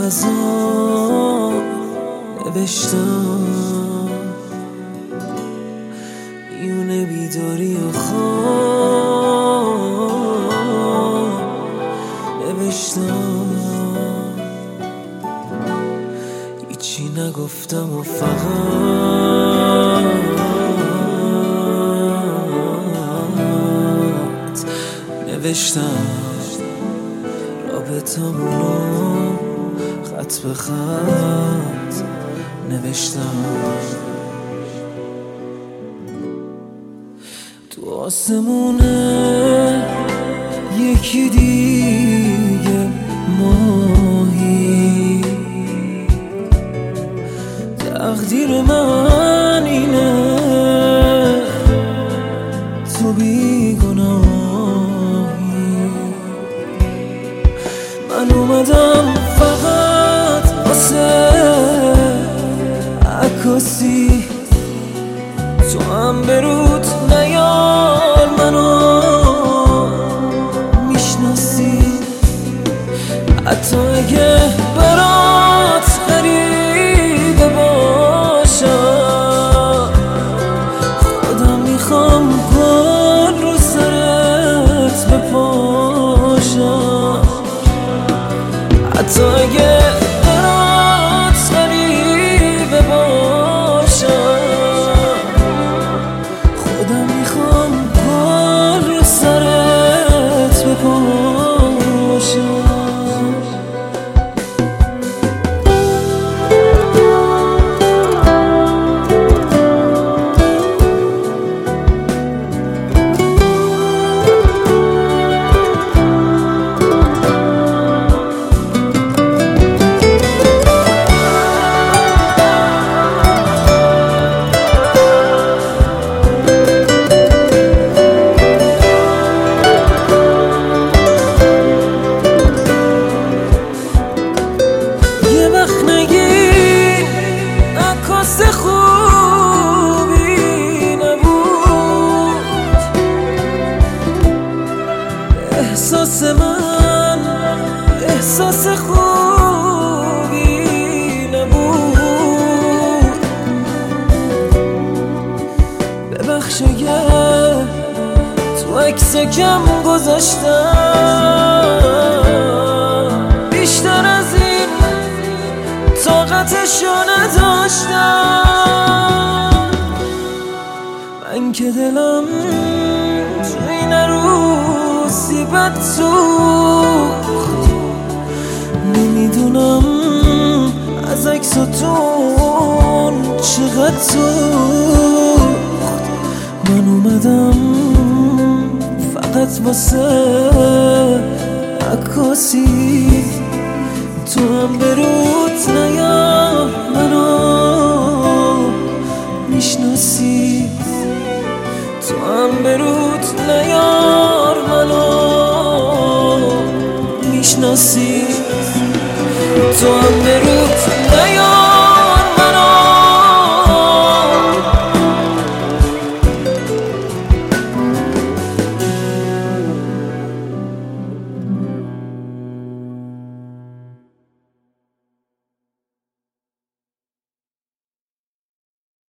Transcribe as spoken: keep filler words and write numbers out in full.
خزان نوشتم میونه بیداری و خواب نوشتم هیچی نگفتم و فقط نوشتم رابطمونو خط به خط نوشتم تو آسمونه یکی دیگه ماهی تقدیر من اینه تو بیگناهی من اومدم فقط واسه عکاسی تو هم برود نیار منو میشناسی حتی اگه برات غریبه باشم خودم میخوام گل رو سرت بپاشم حتی اگه برات غریبه باشم خودم میخوام گل رو سرت بپاشم خوبی نبود احساس من احساس خوبی نبود ببخش اگه تو عکس کم گذاشتم بیشتر از این طاقتشو نداشتم من که دلم تو این روزی بد سوخت نمیدونم از عکساتون چقدر سوخت من اومدم فقط واسه عکاسی تو هم برود نیار منو میشناسی تو هم برود نیار منو میشناسی تو هم برود